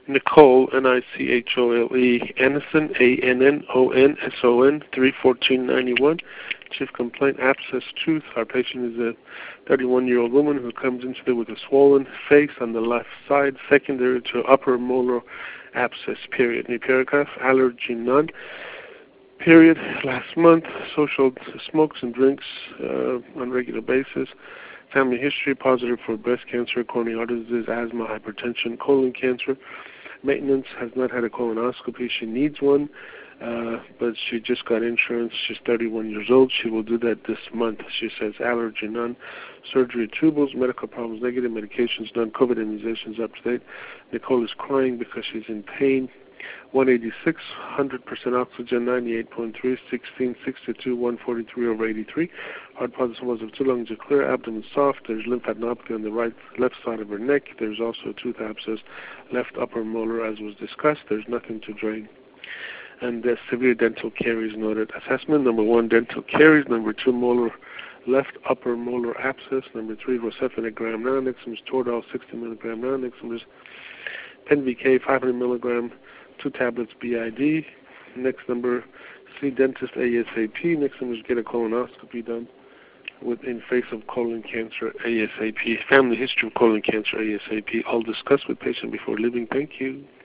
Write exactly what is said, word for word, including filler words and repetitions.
Nicole, N I C H O L E, Annoson, A N N O N S O N, three fourteen ninety-one. Chief complaint, abscess tooth. Our patient is a thirty-one-year-old woman who comes into there with a swollen face on the left side, secondary to upper molar abscess, period. Knee paragraph, allergy none, period. Last month, social smokes and drinks uh, on a regular basis. Family history, positive for breast cancer, coronary artery disease, asthma, hypertension, colon cancer. Maintenance, has not had a colonoscopy. She needs one, uh, but she just got insurance. She's thirty-one years old. She will do that this month. She says allergy none. Surgery tubals, medical problems negative, medications none, COVID immunizations up to date. Nicole is crying because she's in pain. one eighty-six, one hundred percent oxygen, ninety-eight point three, sixteen sixty-two, one forty-three over eighty-three. Heart positive was of two lungs are clear, abdomen soft. There's lymphadenopathy on the right, left side of her neck. There's also a tooth abscess, left upper molar, as was discussed. There's nothing to drain. And there's severe dental caries noted. Assessment, number one, dental caries. Number two, molar, left upper molar abscess. Number three, rocephalinic gram nanodextrins, Toradol, sixty milligram nanodextrins, Pen V K, five hundred milligram, two tablets B I D. Next number, see dentist ASAP. Next number is get a colonoscopy done with in face of colon cancer ASAP. Family history of colon cancer ASAP. All discussed with patient before leaving. Thank you.